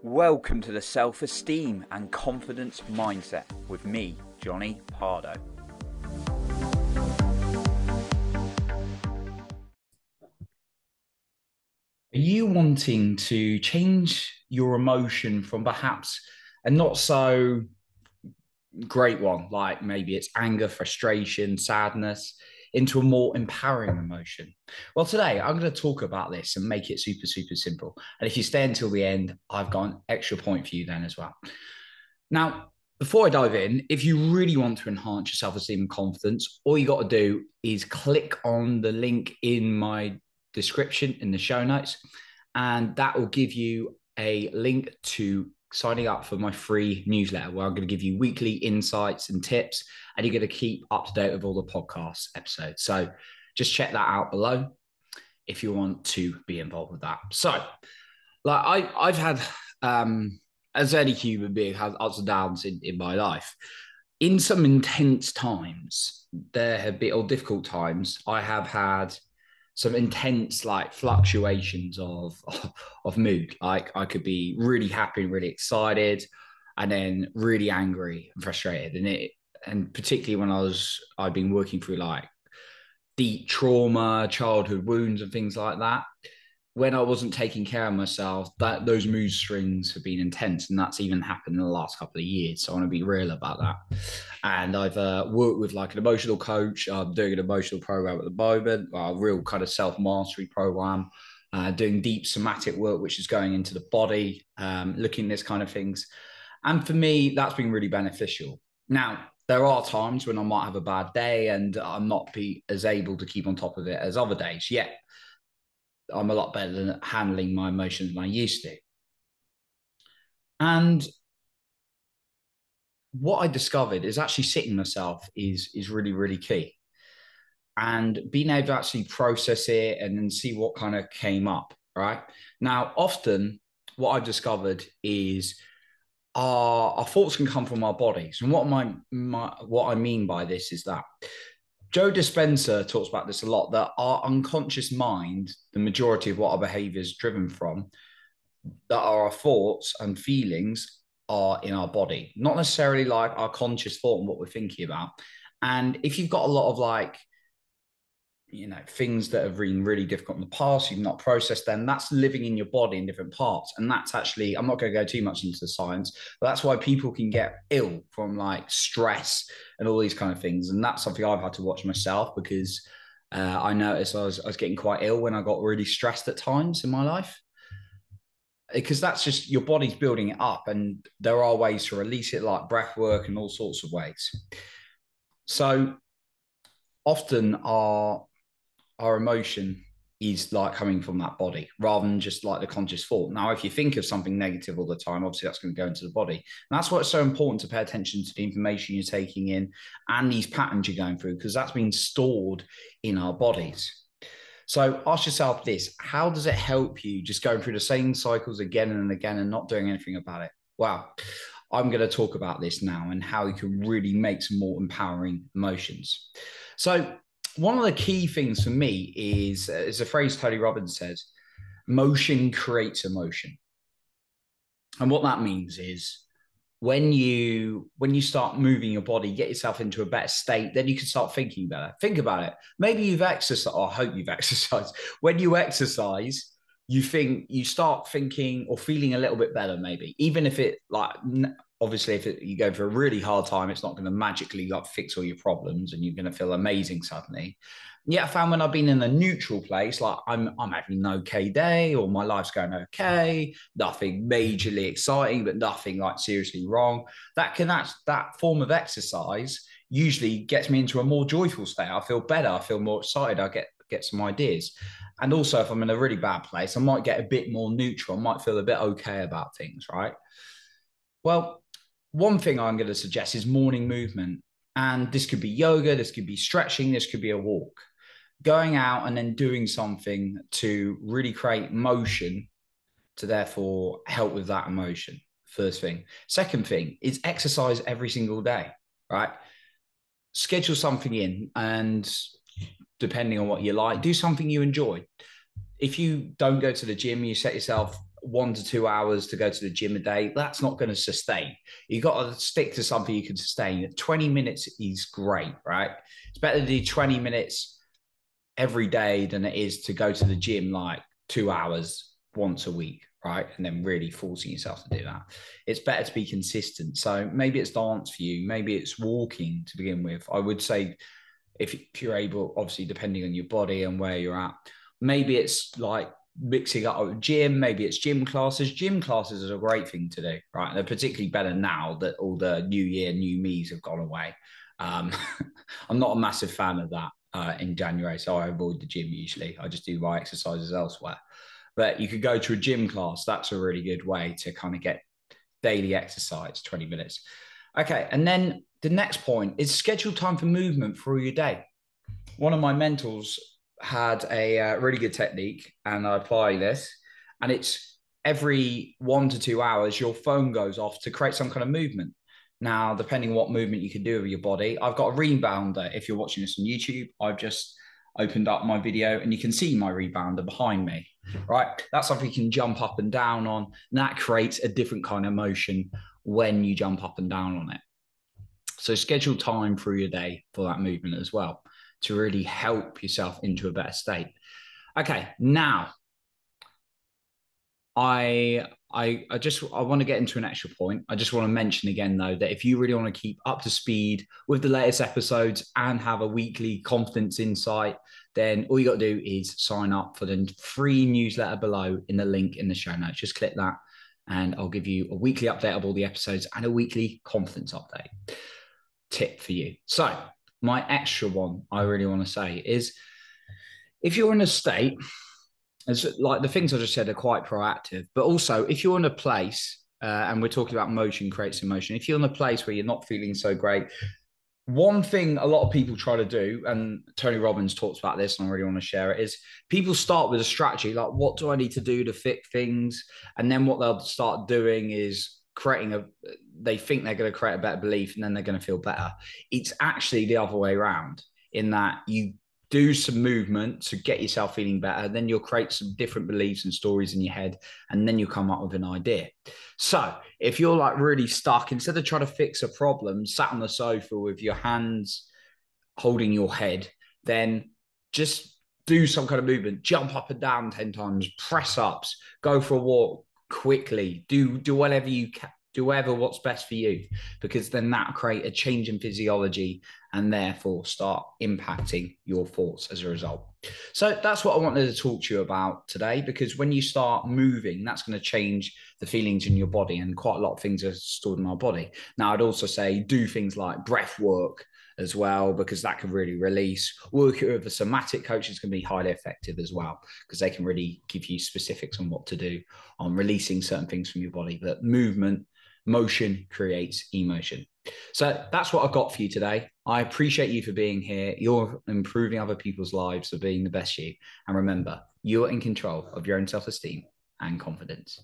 Welcome to the Self-Esteem and Confidence Mindset with me, Johnny Pardo. Are you wanting to change your emotion from perhaps a not so great one, like maybe it's anger, frustration, sadness, into a more empowering emotion? Well, today I'm going to talk about this and make it super, super simple. And if you stay until the end, I've got an extra point for you then as well. Now, before I dive in, if you really want to enhance your self esteem and confidence, all you got to do is click on the link in my description in the show notes, and that will give you a link to signing up for my free newsletter where I'm going to give you weekly insights and tips, and you're going to keep up to date with all the podcast episodes. So just check that out below if you want to be involved with that. So, I've had as any human being has ups and downs in my life. In some intense times, there have been, or difficult times, I have had some intense like fluctuations of mood. Like I could be really happy and really excited, and then really angry and frustrated. And particularly when I've been working through like deep trauma, childhood wounds, and things like that. When I wasn't taking care of myself, that those mood swings have been intense, and that's even happened in the last couple of years. So I want to be real about that. And I've worked with like an emotional coach. I'm doing an emotional program at the moment, a real kind of self mastery program. Doing deep somatic work, which is going into the body, looking at this kind of things. And for me, that's been really beneficial. Now, there are times when I might have a bad day and I'm not be as able to keep on top of it as other days. Yet I'm a lot better than handling my emotions than I used to. And what I discovered is actually sitting myself is really, really key. And being able to actually process it and then see what kind of came up, right? Now, often what I've discovered is our thoughts can come from our bodies. And what I mean by this is that Joe Dispenza talks about this a lot, that our unconscious mind, the majority of what our behavior is driven from, that our thoughts and feelings are in our body, not necessarily like our conscious thought and what we're thinking about. And if you've got a lot of like, things that have been really difficult in the past, you've not processed them, that's living in your body in different parts. And that's actually, I'm not going to go too much into the science, but that's why people can get ill from like stress and all these kind of things. And that's something I've had to watch myself because I noticed I was getting quite ill when I got really stressed at times in my life, because that's just your body's building it up, and there are ways to release it like breath work and all sorts of ways. So often our emotion is like coming from that body rather than just like the conscious thought. Now, if you think of something negative all the time, obviously that's going to go into the body. And that's why it's so important to pay attention to the information you're taking in and these patterns you're going through, because that's been stored in our bodies. So ask yourself this: how does it help you just going through the same cycles again and again and not doing anything about it? Well, I'm going to talk about this now and how you can really make some more empowering emotions. So one of the key things for me is a phrase Tony Robbins says: motion creates emotion. And what that means is when you start moving your body, get yourself into a better state, then you can start thinking better. Think about it. Maybe you've exercised, or I hope you've exercised. When you exercise, you start thinking or feeling a little bit better, maybe, even if it like obviously if you go for a really hard time, it's not going to magically like fix all your problems and you're going to feel amazing suddenly. Yeah, I found when I've been in a neutral place, like I'm having an okay day, or my life's going okay, nothing majorly exciting, but nothing like seriously wrong. That form of exercise usually gets me into a more joyful state. I feel better, I feel more excited, I get some ideas. And also, if I'm in a really bad place, I might get a bit more neutral, I might feel a bit okay about things, right? Well, one thing I'm going to suggest is morning movement. And this could be yoga, this could be stretching, this could be a walk. Going out and then doing something to really create motion to therefore help with that emotion. First thing. Second thing is exercise every single day, right? Schedule something in, and depending on what you like, do something you enjoy. If you don't go to the gym, you set yourself 1 to 2 hours to go to the gym a day, that's not going to sustain. You got to stick to something you can sustain. 20 minutes is great, right? It's better to do 20 minutes every day than it is to go to the gym like 2 hours once a week, right? And then really forcing yourself to do that. It's better to be consistent. So maybe it's dance for you. Maybe it's walking to begin with. I would say if you're able, obviously, depending on your body and where you're at, maybe it's like mixing up with gym, maybe it's gym classes. Gym classes is a great thing to do, right? And they're particularly better now that all the new year, new me's have gone away. I'm not a massive fan of that in January, so I avoid the gym usually. I just do my exercises elsewhere. But you could go to a gym class. That's a really good way to kind of get daily exercise, 20 minutes. Okay, and then the next point is schedule time for movement through your day. One of my mentors had a really good technique, and I apply this, and it's every 1 to 2 hours, your phone goes off to create some kind of movement. Now, depending on what movement you can do with your body, I've got a rebounder. If you're watching this on YouTube, I've just opened up my video and you can see my rebounder behind me, right? That's something you can jump up and down on, and that creates a different kind of motion when you jump up and down on it. So schedule time through your day for that movement as well to really help yourself into a better state. Okay, now I want to get into an extra point. I just want to mention again, though, that if you really want to keep up to speed with the latest episodes and have a weekly confidence insight, then all you got to do is sign up for the free newsletter below in the link in the show notes. Just click that and I'll give you a weekly update of all the episodes and a weekly confidence update tip for you. So my extra one I really want to say is if you're in a state, it's like the things I just said are quite proactive, but also if you're in a place, and we're talking about motion creates emotion, if you're in a place where you're not feeling so great, one thing a lot of people try to do, and Tony Robbins talks about this, and I really want to share it, is people start with a strategy, like what do I need to do to fix things? And then what they'll start doing is they think they're going to create a better belief and then they're going to feel better. It's actually the other way around, in that you do some movement to get yourself feeling better, then you'll create some different beliefs and stories in your head, and then you'll come up with an idea. So if you're like really stuck, instead of trying to fix a problem, sat on the sofa with your hands holding your head, then just do some kind of movement, jump up and down 10 times, press ups, go for a walk quickly, do whatever you can. Do whatever what's best for you, because then that'll create a change in physiology and therefore start impacting your thoughts as a result. So that's what I wanted to talk to you about today, because when you start moving, that's going to change the feelings in your body, and quite a lot of things are stored in our body. Now, I'd also say do things like breath work as well, because that can really release. Working with a somatic coach is going to be highly effective as well, because they can really give you specifics on what to do on releasing certain things from your body. But motion creates emotion. So that's what I've got for you today. I appreciate you for being here. You're improving other people's lives for being the best you. And remember, you're in control of your own self-esteem and confidence.